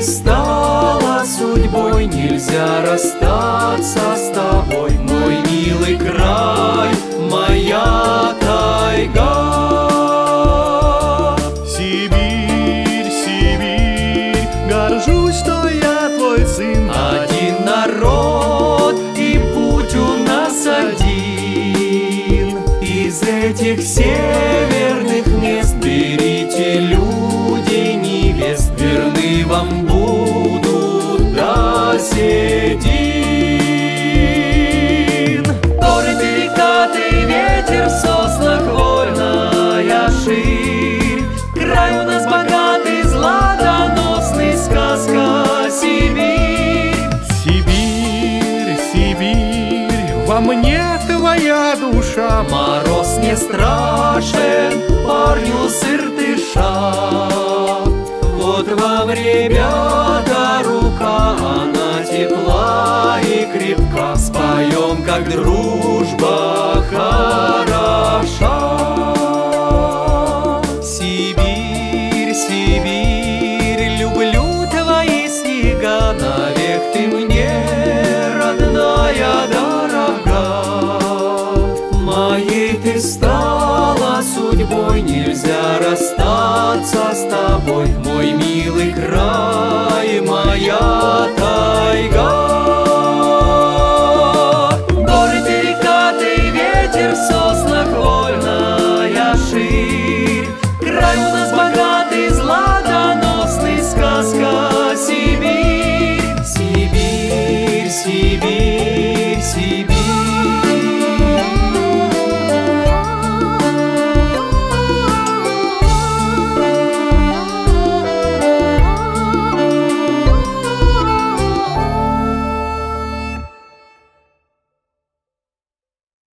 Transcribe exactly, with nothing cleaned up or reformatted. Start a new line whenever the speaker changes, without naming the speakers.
ты стала судьбой, нельзя расстаться с тобой. Мой милый край, моя тайга.
Сибирь, Сибирь, горжусь, что я твой сын.
Один народ, и путь у нас один. Из этих северных мест берите, люди, невест, верны вам будут до седин. Горы, перекаты, ветер в соснах, вольная ширь. Край у нас богатый, златоносный, сказка Сибирь.
Сибирь, Сибирь, во мне твоя душа.
Мороз не страшен, парню сыр дыша. Вот вам, ребята, рука, она тепла и крепка. Споем, как дружба хороша. Сибирь, Сибирь, люблю твои снега. Навек ты мне, родная, дорога. Моей ты стала судьбой, нельзя расстаться с тобой. Мой милый край,